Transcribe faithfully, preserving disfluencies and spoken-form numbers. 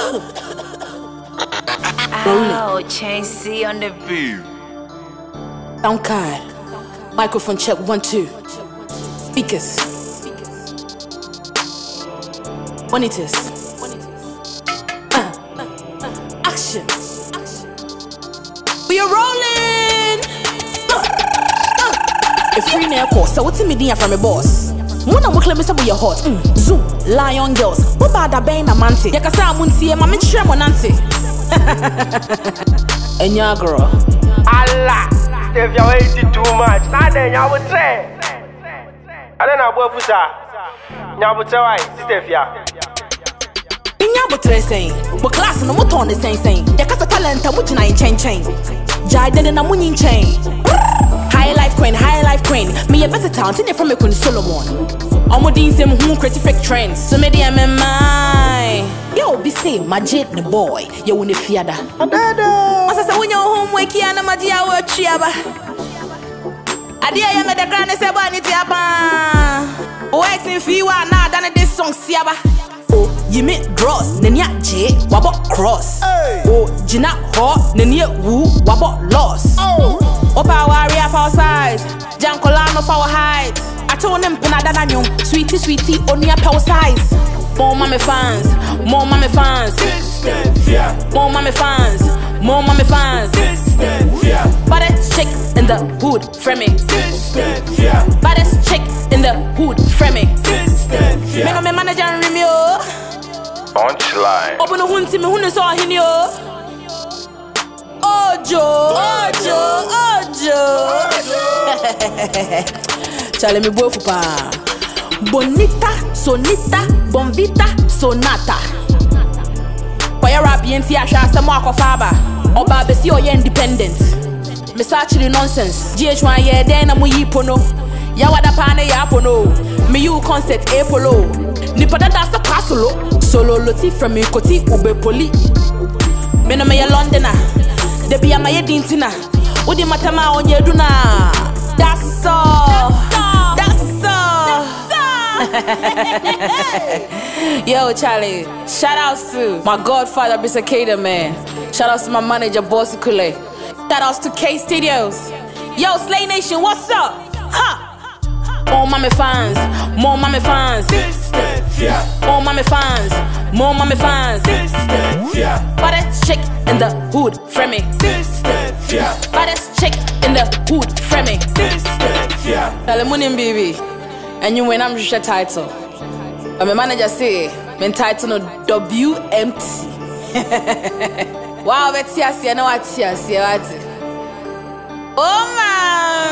Oh, Chain C on the beat. Sound card. Microphone check one two. Speakers. Monitors. Uh, action. We are rolling. Uh, uh. If free near course, so what's in me from a boss? When I'm claiming some of your hot. Mm. Zoom, lion girls. What about the bane a manti? Yakasa munsi, I'm in shame on auntie. And your girl. Allah, Steph, you're waiting too much. Now then, you would say. I don't know what Fusa. You would say, why, Steph, yeah. In your butter saying, but class no more on the same thing. Yakasa talent, I'm watching I chain chain. Jiden and I'm winning chain. High life queen, high life queen. Me a versatile, tinny from a queen Solomon. I'm with these them who create fake trends. So maybe I'm in my. Yo, be say, my jet the boy. You win the fiada. I said, when you're home, wake you and I'm a dear word chiaba. I dear you, the grand is a bunny tiaba. Wax in Fiwa, now done this song, Siaba. Oh, you meet dross, then ya J, wabot cross. Oh, Gina hot, then ya woo, wabot loss. Oh, Opa warrior for our size, Jankolano for our height. I told them Panadanium, sweetie, sweetie, only a power size. More mommy fans, more mommy fans. More mommy fans, more mommy fans. Baddest chick in the hood, framing. Baddest chick in the hood, framing. Me no me manager and remio. Punchline. Open the hunt to me, who saw him yo. Ojo, Ojo, Ojo. Charlie me boy fupa. Bonita, sonita, bonvita, sonata. Boy rap yenti asha se mo akofaba. Oba besi oye independent. Me actually nonsense. G H one yeah then am yi pono. Ya wada pane ya pono. Me you concert e polo. Nipa da da solo. Solo loti from me koti ube poli. Me no me ya Londoner. De be my dintina. Odi matama onye duna. That's all. That's all. Yo, Charlie, shout outs to my godfather, Mister Kader, man. Shout outs to my manager, Boss Kule. Shout outs to K Studios. Yo, Slay Nation, what's up? Ha! More mommy fans, more mommy fans. More mommy fans, more mommy fans. Baddest chick in the hood, framing. Baddest chick in the hood, framing. Tell him winning, baby. And you win, I'm just a title. But my manager say, my title no W M T. Wow, let's see, I see, I know what I see, I see. Oh man!